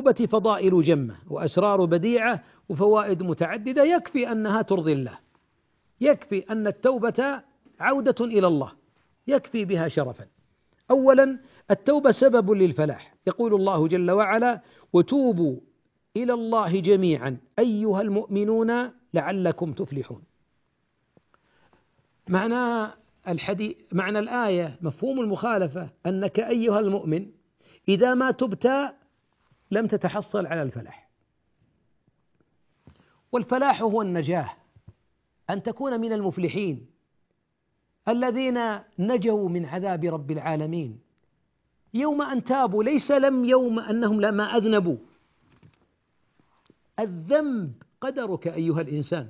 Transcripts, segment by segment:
فضائل جمة وأسرار بديعة وفوائد متعددة، يكفي أنها ترضي الله، يكفي أن التوبة عودة إلى الله، يكفي بها شرفا. أولا، التوبة سبب للفلاح، يقول الله جل وعلا: وتوبوا إلى الله جميعا أيها المؤمنون لعلكم تفلحون. معنى الآية، مفهوم المخالفة، أنك أيها المؤمن إذا ما تبت لم تتحصل على الفلاح، والفلاح هو النجاة، أن تكون من المفلحين الذين نجوا من عذاب رب العالمين يوم أن تابوا، ليس يوم أنهم لما أذنبوا. الذنب قدرك أيها الإنسان،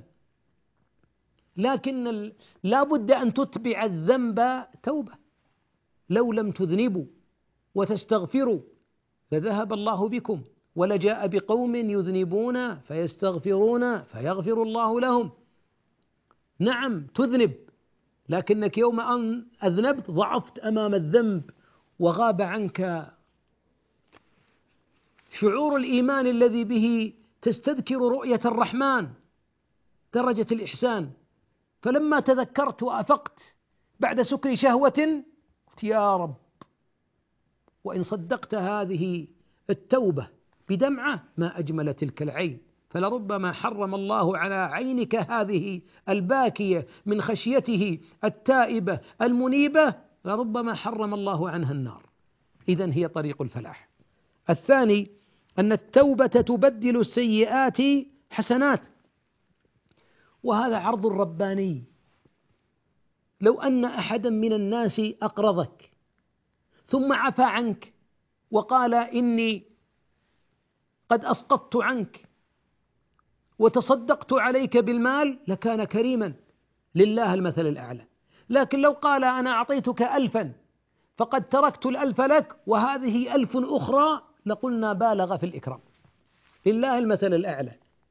لكن لا بد أن تتبع الذنب توبة. لو لم تذنبوا وتستغفروا لذهب الله بكم، ولجاء بقوم يذنبون فيستغفرون فيغفر الله لهم. نعم تذنب، لكنك يوم أن أذنبت ضعفت أمام الذنب، وغاب عنك شعور الإيمان الذي به تستذكر رؤية الرحمن، درجة الإحسان. فلما تذكرت وأفقت بعد سكر شهوة قلت يا رب، وإن صدقت هذه التوبة بدمعة ما أجمل تلك العين، فلربما حرم الله على عينك هذه الباكية من خشيته التائبة المنيبة، لربما حرم الله عنها النار. إذن هي طريق الفلاح. الثاني، أن التوبة تبدل السيئات حسنات، وهذا عرض رباني. لو أن أحدا من الناس أقرضك ثم عفى عنك وقال إني قد أسقطت عنك وتصدقت عليك بالمال لكان كريما، لله المثل الأعلى. لكن لو قال أنا أعطيتك 1000 فقد تركت 1000 لك وهذه 1000 أخرى، لقلنا بالغ في الإكرام، لله المثل الأعلى.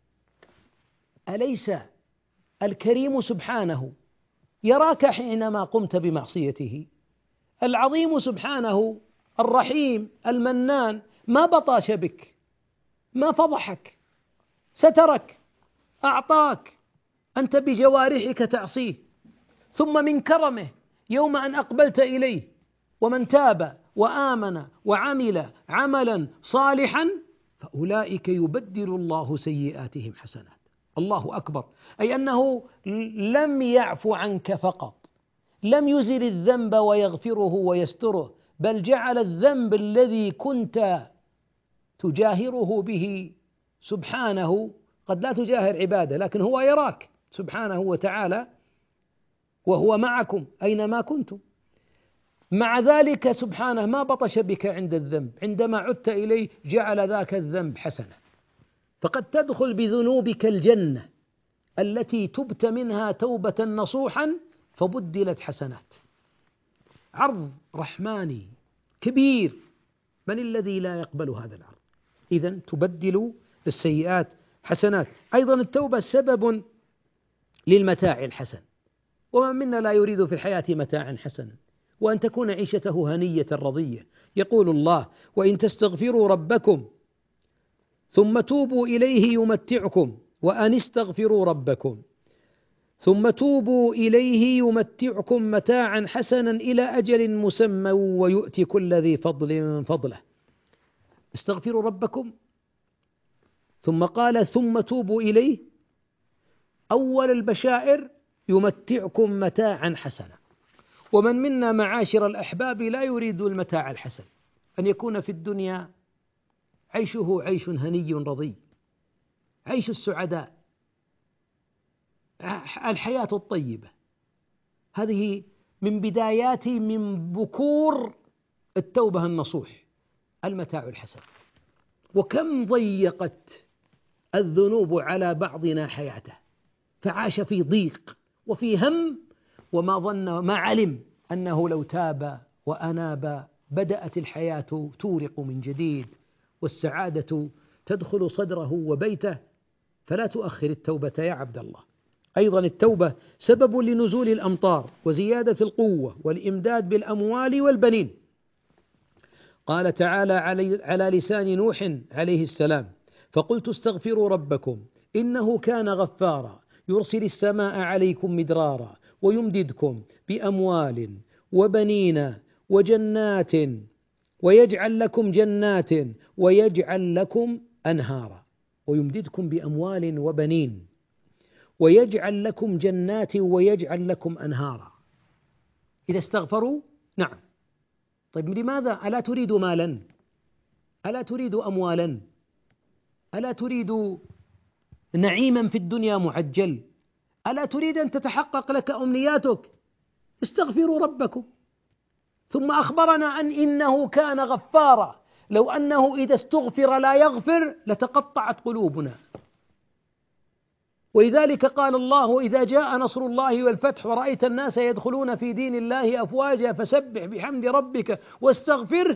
أليس الكريم سبحانه يراك حينما قمت بمعصيته؟ العظيم سبحانه الرحيم المنان ما بطاش بك، ما فضحك، سترك، أعطاك، أنت بجوارحك تعصيه، ثم من كرمه يوم أن أقبلت إليه ومن تاب وآمن وعمل عملا صالحا فأولئك يبدل الله سيئاتهم حسنات. الله أكبر، أي أنه لم يعفو عنك فقط، لم يزل الذنب ويغفره ويستره، بل جعل الذنب الذي كنت تجاهره به سبحانه، قد لا تجاهر عباده لكن هو يراك سبحانه وتعالى وهو معكم أينما كنتم، مع ذلك سبحانه ما بطش بك عند الذنب، عندما عدت إليه جعل ذاك الذنب حسنة. فقد تدخل بذنوبك الجنة التي تبت منها توبة نصوحا فبدلت حسنات. عرض رحماني كبير، من الذي لا يقبل هذا العرض؟ إذن تبدل السيئات حسنات. أيضا التوبة سبب للمتاع الحسن، ومن منا لا يريد في الحياة متاعا حسنا وأن تكون عيشته هنية رضية. يقول الله: وإن تستغفروا ربكم ثم توبوا إليه يمتعكم، وأن استغفروا ربكم ثم توبوا إليه يمتعكم متاعا حسنا إلى أجل مسمى ويؤتي كل ذي فضل فضله. استغفروا ربكم، ثم قال ثم توبوا إليه. أول البشائر يمتعكم متاعا حسنا. ومن منا معاشر الأحباب لا يريد المتاع الحسن، أن يكون في الدنيا عيشه عيش هني رضي، عيش السعداء، الحياة الطيبة. هذه من بدايات، من بكور التوبة النصوح، المتاع الحسن. وكم ضيقت الذنوب على بعضنا حياته، فعاش في ضيق وفي هم، وما ظن ما علم أنه لو تاب وأناب بدأت الحياة تورق من جديد والسعادة تدخل صدره وبيته. فلا تؤخر التوبة يا عبد الله. أيضا التوبة سبب لنزول الأمطار وزيادة القوة والإمداد بالأموال والبنين. قال تعالى على لسان نوح عليه السلام: فقلت استغفروا ربكم إنه كان غفارا يرسل السماء عليكم مدرارا ويمددكم بأموال وبنين وجنات ويجعل لكم جنات ويجعل لكم أنهارا. ويمددكم بأموال وبنين ويجعل لكم جنات ويجعل لكم أنهارا. إذا استغفروا نعم. طيب لماذا؟ ألا تريد مالا؟ ألا تريد أموالا؟ ألا تريد نعيما في الدنيا معجل؟ ألا تريد أن تتحقق لك أمنياتك؟ استغفروا ربكم. ثم أخبرنا أن إنه كان غفارا، لو أنه إذا استغفر لا يغفر لتقطعت قلوبنا. ولذلك قال الله: إذا جاء نصر الله والفتح ورأيت الناس يدخلون في دين الله أفواجا فسبح بحمد ربك واستغفره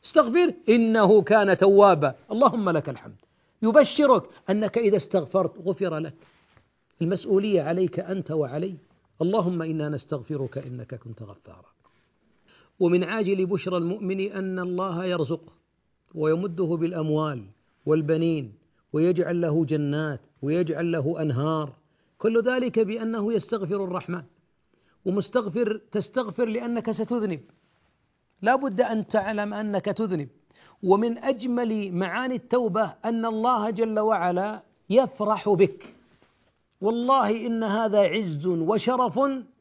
إنه كان توابا. اللهم لك الحمد. يبشرك أنك إذا استغفرت غفر لك. المسؤولية عليك أنت وعلي. اللهم إنا نستغفرك إنك كنت غفارا. ومن عاجل بشرى المؤمن أن الله يرزقه ويمده بالأموال والبنين ويجعل له جنات ويجعل له أنهار، كل ذلك بأنه يستغفر الرحمن. ومستغفر تستغفر لأنك ستذنب، لا بد أن تعلم أنك تذنب. ومن أجمل معاني التوبة أن الله جل وعلا يفرح بك. والله إن هذا عز وشرف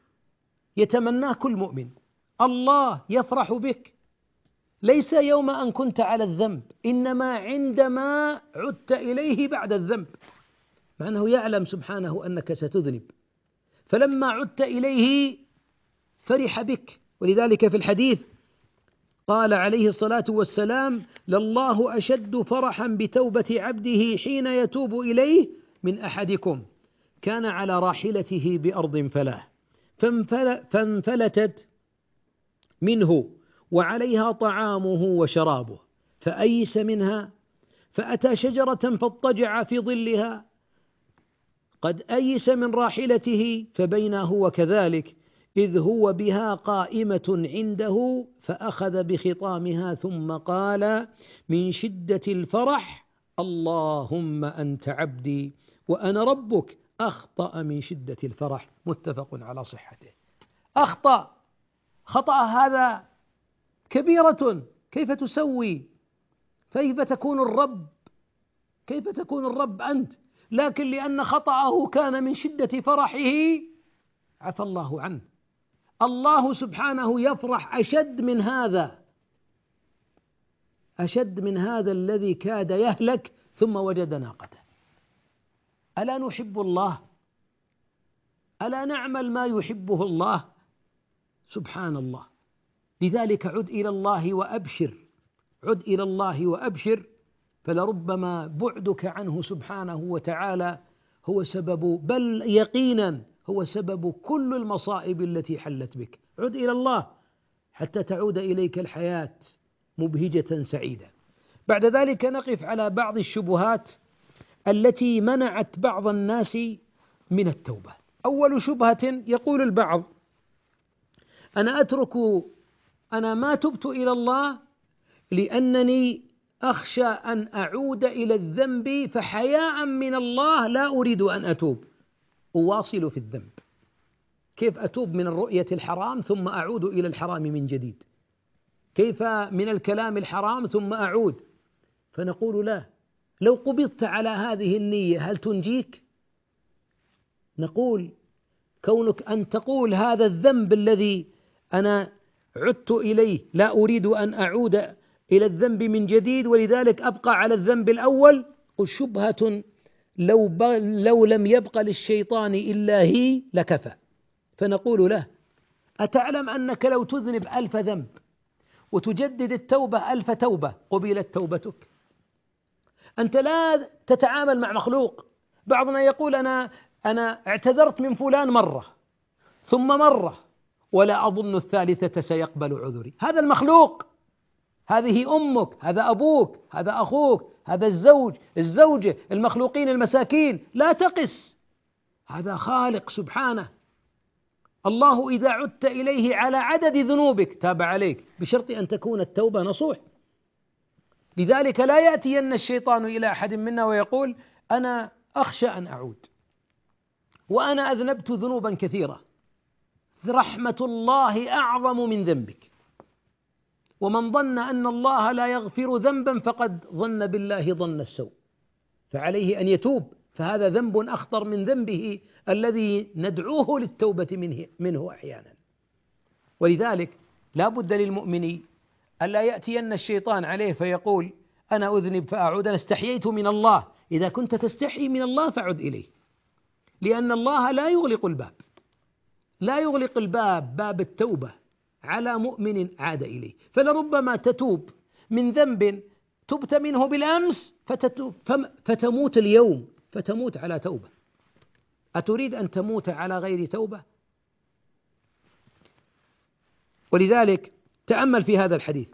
يتمناه كل مؤمن. الله يفرح بك ليس يوم أن كنت على الذنب، إنما عندما عدت إليه بعد الذنب، مع أنه يعلم سبحانه أنك ستذنب، فلما عدت إليه فرح بك. ولذلك في الحديث قال عليه الصلاة والسلام: لله أشد فرحا بتوبة عبده حين يتوب إليه من أحدكم كان على راحلته بأرض فلاة فانفلتت منه وعليها طعامه وشرابه فأيس منها فأتى شجرة فاضطجع في ظلها قد أيس من راحلته فبينا هو كذلك إذ هو بها قائمة عنده فأخذ بخطامها ثم قال من شدة الفرح: اللهم أنت عبدي وأنا ربك. أخطأ من شدة الفرح. متفق على صحته. أخطأ خطأ هذا كبيرة. كيف تسوي؟ كيف تكون الرب؟ كيف تكون الرب أنت؟ لكن لأن خطأه كان من شدة فرحه عفى الله عنه. الله سبحانه يفرح أشد من هذا، أشد من هذا الذي كاد يهلك ثم وجد ناقته. ألا نحب الله؟ ألا نعمل ما يحبه الله؟ سبحان الله. لذلك عد إلى الله وأبشر، عد إلى الله وأبشر، فلربما بعدك عنه سبحانه وتعالى هو سبب، بل يقينا هو سبب كل المصائب التي حلت بك. عد إلى الله حتى تعود إليك الحياة مبهجة سعيدة. بعد ذلك نقف على بعض الشبهات التي منعت بعض الناس من التوبة. أول شبهة يقول البعض: أنا ما تبت إلى الله لأنني أخشى أن أعود إلى الذنب فحياء من الله لا أريد أن أتوب، أواصل في الذنب. كيف أتوب من الرؤية الحرام ثم أعود إلى الحرام من جديد؟ كيف من الكلام الحرام ثم أعود؟ فنقول لا. لو قبضت على هذه النية هل تنجيك؟ نقول كونك أن تقول هذا الذنب الذي أنا عدت إليه لا أريد أن أعود إلى الذنب من جديد ولذلك أبقى على الذنب الأول، قل شبهة لو لم يبق للشيطان إلا هي لكفى. فنقول له: أتعلم أنك لو تذنب 1000 ذنب وتجدد التوبة 1000 توبة قبلت توبتك؟ أنت لا تتعامل مع مخلوق. بعضنا يقول أنا اعتذرت من فلان مرة ثم مرة ولا أظن الثالثة سيقبل عذري. هذا المخلوق، هذه أمك، هذا أبوك، هذا أخوك، هذا الزوج، الزوجة، المخلوقين المساكين، لا تقس. هذا خالق سبحانه. الله إذا عدت إليه على عدد ذنوبك تاب عليك، بشرط أن تكون التوبة نصوح. لذلك لا يأتين الشيطان إلى أحد منا ويقول أنا أخشى أن أعود وأنا أذنبت ذنوبا كثيرة. رحمة الله أعظم من ذنبك، ومن ظن أن الله لا يغفر ذنبا فقد ظن بالله ظن السوء، فعليه أن يتوب، فهذا ذنب أخطر من ذنبه الذي ندعوه للتوبة منه أحيانا. ولذلك لا بد للمؤمن ألا يأتين الشيطان عليه فيقول أنا أذنب فأعود، أنا استحييت من الله. إذا كنت تستحي من الله فعد إليه، لأن الله لا يغلق الباب، لا يغلق الباب، باب التوبة على مؤمن عاد إليه. فلربما تتوب من ذنب تبت منه بالأمس فتموت اليوم، فتموت على توبة. أتريد أن تموت على غير توبة؟ ولذلك تأمل في هذا الحديث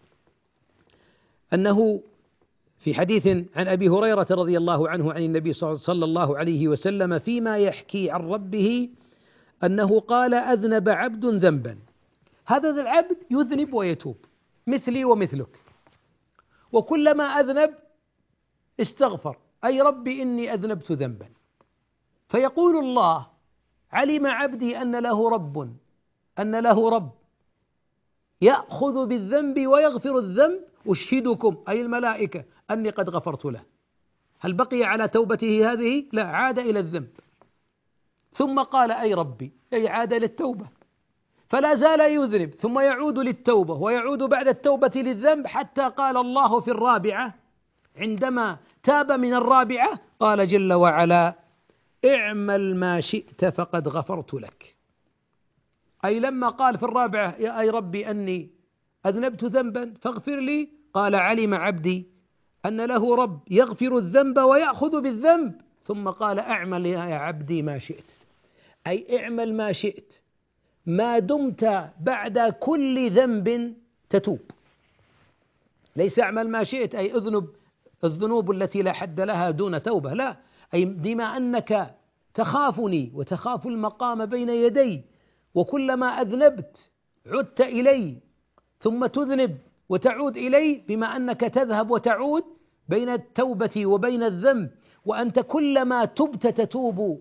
أنه في حديث عن أبي هريرة رضي الله عنه عن النبي صلى الله عليه وسلم فيما يحكي عن ربه أنه قال أذنب عبد ذنبا، هذا العبد يذنب ويتوب مثلي ومثلك، وكلما أذنب استغفر، أي ربي إني أذنبت ذنبا، فيقول الله علم عبدي أن له رب يأخذ بالذنب ويغفر الذنب، أشهدكم أي الملائكة أني قد غفرت له. هل بقي على توبته هذه؟ لا، عاد إلى الذنب، ثم قال أي ربي، أي عاد للتوبة، فلا زال يذنب ثم يعود للتوبة ويعود بعد التوبة للذنب، حتى قال الله في الرابعة عندما تاب من الرابعة قال جل وعلا اعمل ما شئت فقد غفرت لك. أي لما قال في الرابعة يا أي ربي أني أذنبت ذنبا فاغفر لي، قال علم عبدي أن له رب يغفر الذنب ويأخذ بالذنب، ثم قال اعمل يا عبدي ما شئت، أي اعمل ما شئت ما دمت بعد كل ذنب تتوب. ليس اعمل ما شئت أي اذنب الذنوب التي لا حد لها دون توبة، لا، أي بما أنك تخافني وتخاف المقام بين يدي، وكلما أذنبت عدت إلي، ثم تذنب وتعود إلي، بما أنك تذهب وتعود بين التوبة وبين الذنب، وأنت كلما تبت تتوب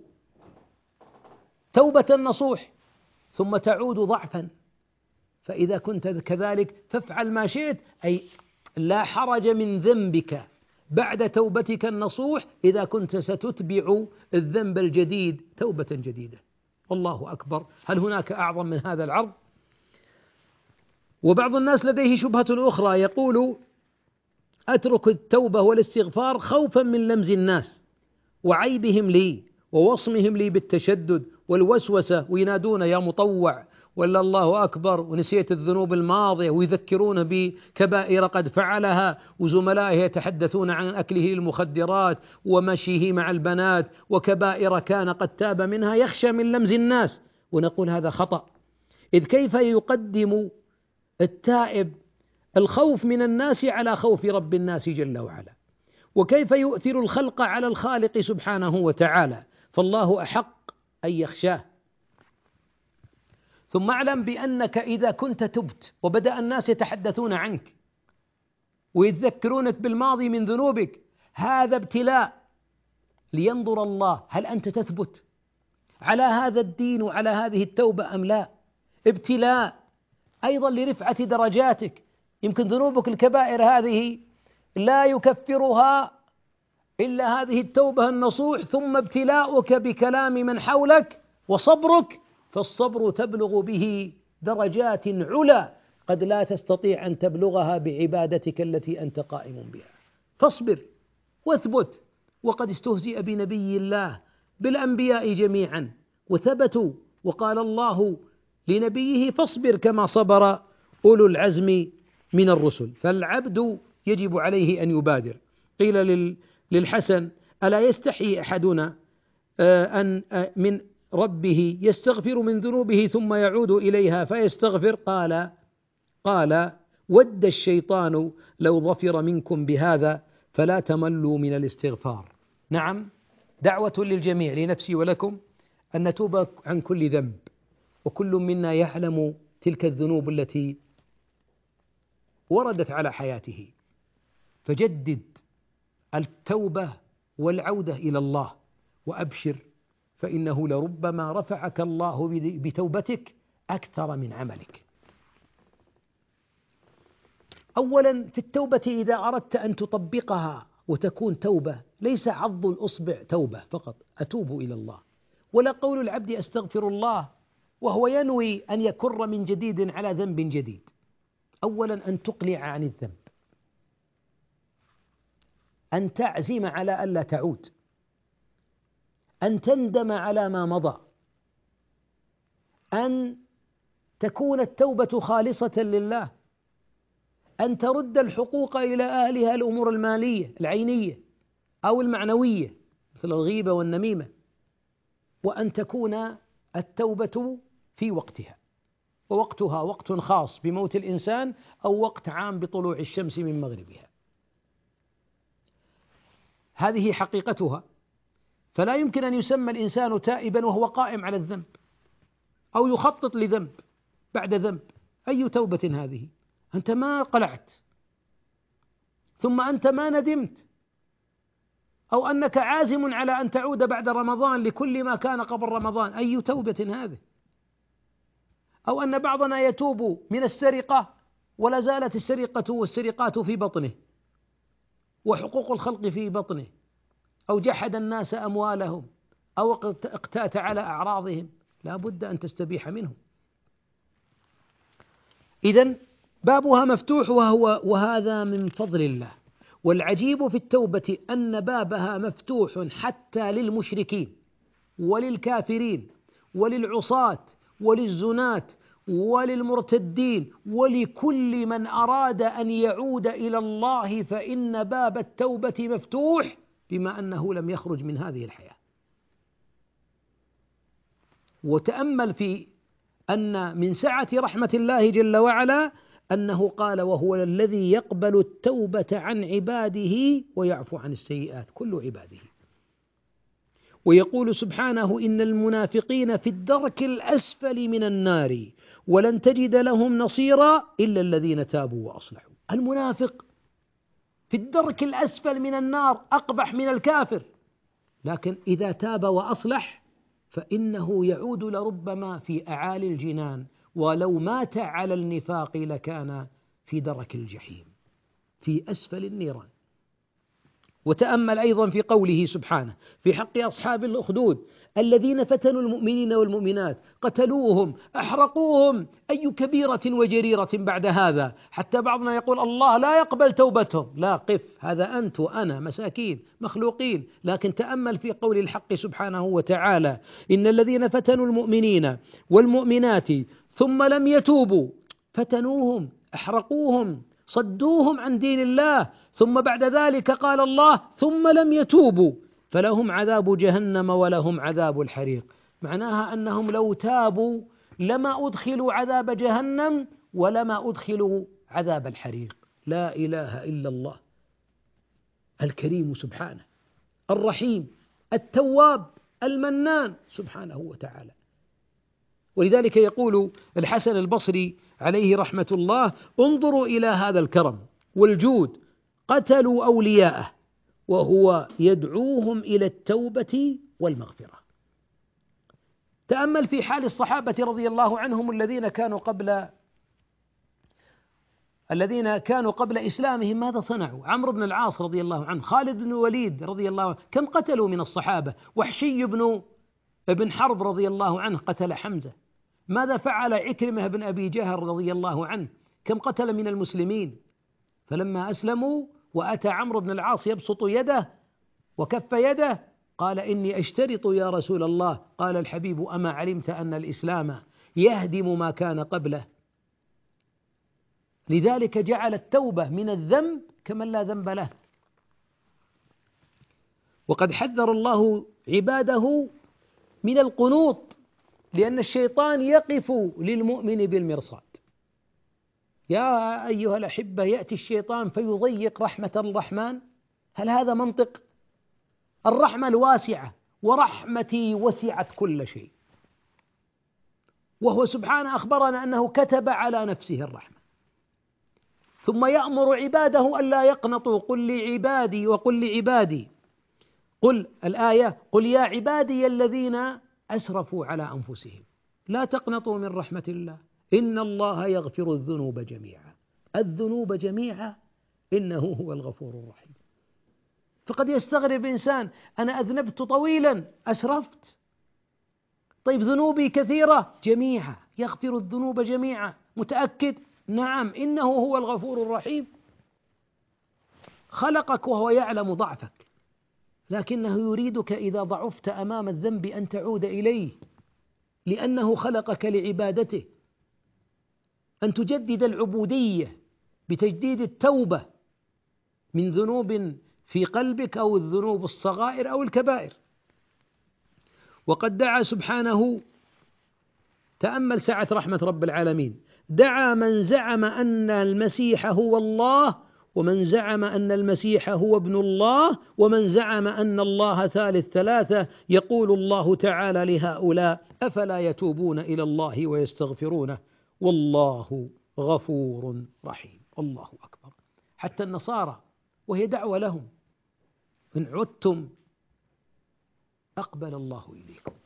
توبة نصوح ثم تعود ضعفا. فإذا كنت كذلك فافعل ما شئت، أي لا حرج من ذنبك بعد توبتك النصوح إذا كنت ستتبع الذنب الجديد توبة جديدة. والله أكبر، هل هناك أعظم من هذا العرض؟ وبعض الناس لديه شبهة أخرى، يقول أترك التوبة والاستغفار خوفا من لمز الناس وعيبهم لي ووصمهم لي بالتشدد والوسوسة، وينادون يا مطوع ولا الله أكبر، ونسيت الذنوب الماضية، ويذكرونه بكبائر قد فعلها، وزملائه يتحدثون عن أكله المخدرات ومشيه مع البنات وكبائر كان قد تاب منها، يخشى من لمز الناس. ونقول هذا خطأ، إذ كيف يقدم التائب الخوف من الناس على خوف رب الناس جل وعلا؟ وكيف يؤثر الخلق على الخالق سبحانه وتعالى؟ فالله أحق أن يخشاه. ثم اعلم بأنك إذا كنت تبت وبدأ الناس يتحدثون عنك ويتذكرونك بالماضي من ذنوبك، هذا ابتلاء لينظر الله هل أنت تثبت على هذا الدين وعلى هذه التوبة أم لا. ابتلاء أيضا لرفعة درجاتك. يمكن ذنوبك الكبائر هذه لا يكفرها إلا هذه التوبة النصوح، ثم ابتلاؤك بكلام من حولك وصبرك، فالصبر تبلغ به درجات علا قد لا تستطيع أن تبلغها بعبادتك التي أنت قائم بها. فاصبر واثبت. وقد استهزئ بنبي الله بالأنبياء جميعا وثبتوا، وقال الله لنبيه فاصبر كما صبر أولو العزم من الرسل. فالعبد يجب عليه أن يبادر. قيل للحسن ألا يستحي أحدنا أن من ربه يستغفر من ذنوبه ثم يعود إليها فيستغفر؟ قال ود الشيطان لو ظفر منكم بهذا فلا تملوا من الاستغفار. نعم، دعوة للجميع، لنفسي ولكم، أن نتوب عن كل ذنب، وكل منا يعلم تلك الذنوب التي وردت على حياته. فجدد التوبة والعودة إلى الله، وأبشر فإنه لربما رفعك الله بتوبتك أكثر من عملك. أولا في التوبة إذا أردت أن تطبقها وتكون توبة، ليس عض الأصبع توبة فقط أتوب إلى الله، ولا قول العبد أستغفر الله وهو ينوي أن يكر من جديد على ذنب جديد. أولا أن تقلع عن الذنب، أن تعزم على ألا تعود، أن تندم على ما مضى، أن تكون التوبة خالصة لله، أن ترد الحقوق إلى أهلها، الأمور المالية العينية أو المعنوية مثل الغيبة والنميمة، وأن تكون التوبة في وقتها، ووقتها وقت خاص بموت الإنسان أو وقت عام بطلوع الشمس من مغربها. هذه حقيقتها، فلا يمكن أن يسمى الإنسان تائبا وهو قائم على الذنب أو يخطط لذنب بعد ذنب. أي توبة هذه؟ أنت ما قلعت، ثم أنت ما ندمت، أو أنك عازم على أن تعود بعد رمضان لكل ما كان قبل رمضان. أي توبة هذه؟ أو أن بعضنا يتوب من السرقة ولا زالت السرقة والسرقات في بطنه وحقوق الخلق في بطنه، أو جحد الناس أموالهم أو اقتات على أعراضهم. لا بد أن تستبيح منه. إذن بابها مفتوح، وهذا من فضل الله. والعجيب في التوبة أن بابها مفتوح حتى للمشركين وللكافرين وللعصاة وللزناة وللمرتدين ولكل من أراد أن يعود إلى الله، فإن باب التوبة مفتوح بما أنه لم يخرج من هذه الحياة. وتأمل في أن من سعة رحمة الله جل وعلا أنه قال: وهو الذي يقبل التوبة عن عباده ويعفو عن السيئات، كل عباده. ويقول سبحانه: إن المنافقين في الدرك الأسفل من النار ولن تجد لهم نصيرا إلا الذين تابوا وأصلحوا. المنافق في الدرك الأسفل من النار، أقبح من الكافر، لكن إذا تاب وأصلح فإنه يعود لربما في أعالي الجنان، ولو مات على النفاق لكان في درك الجحيم، في أسفل النيران. وتأمل أيضا في قوله سبحانه في حق أصحاب الأخدود: الذين فتنوا المؤمنين والمؤمنات قتلوهم أحرقوهم، أي كبيرة وجريرة بعد هذا. حتى بعضنا يقول الله لا يقبل توبتهم. لا، قف، هذا أنت وأنا مساكين مخلوقين. لكن تأمل في قول الحق سبحانه وتعالى: إن الذين فتنوا المؤمنين والمؤمنات ثم لم يتوبوا، فتنوهم أحرقوهم صدوهم عن دين الله، ثم بعد ذلك قال الله: ثم لم يتوبوا فلهم عذاب جهنم ولهم عذاب الحريق. معناها أنهم لو تابوا لما أدخلوا عذاب جهنم ولما أدخلوا عذاب الحريق. لا إله إلا الله الكريم سبحانه، الرحيم التواب المنان سبحانه وتعالى. ولذلك يقول الحسن البصري عليه رحمة الله: انظروا إلى هذا الكرم والجود، قتلوا أولياءه وهو يدعوهم إلى التوبة والمغفرة. تأمل في حال الصحابة رضي الله عنهم الذين كانوا قبل إسلامهم، ماذا صنعوا؟ عمرو بن العاص رضي الله عنه، خالد بن الوليد رضي الله عنه، كم قتلوا من الصحابة؟ وحشي بن حرب رضي الله عنه قتل حمزة. ماذا فعل عكرمة بن أبي جهل رضي الله عنه؟ كم قتل من المسلمين؟ فلما أسلموا وأتى عمرو بن العاص يبسط يده وكف يده قال: إني أشترط يا رسول الله. قال الحبيب: أما علمت أن الإسلام يهدم ما كان قبله؟ لذلك جعل التوبة من الذنب كمن لا ذنب له. وقد حذر الله عباده من القنوط، لأن الشيطان يقف للمؤمن بالمرصاد. يا أيها الأحبة، يأتي الشيطان فيضيق رحمة الرحمن. هل هذا منطق؟ الرحمة الواسعة، ورحمتي وسعت كل شيء، وهو سبحانه أخبرنا أنه كتب على نفسه الرحمة. ثم يأمر عباده ألا يقنطوا، قل لعبادي وقل لعبادي، قل الآية قل يا عبادي الذين أسرفوا على أنفسهم لا تقنطوا من رحمة الله إن الله يغفر الذنوب جميعا، الذنوب جميعا إنه هو الغفور الرحيم. فقد يستغرب إنسان أنا أذنبت طويلا أسرفت، طيب ذنوبي كثيرة جميعا، يغفر الذنوب جميعا، متأكد؟ نعم إنه هو الغفور الرحيم. خلقك وهو يعلم ضعفك، لكنه يريدك إذا ضعفت أمام الذنب أن تعود إليه، لأنه خلقك لعبادته، أن تجدد العبودية بتجديد التوبة من ذنوب في قلبك أو الذنوب الصغائر أو الكبائر. وقد دعا سبحانه، تأمل سعة رحمة رب العالمين، دعا من زعم أن المسيح هو الله، ومن زعم أن المسيح هو ابن الله، ومن زعم أن الله ثالث ثلاثة. يقول الله تعالى لهؤلاء أفلا يتوبون إلى الله ويستغفرونه والله غفور رحيم. الله أكبر. حتى النصارى وهي دعوة لهم إن عدتم أقبل الله إليكم.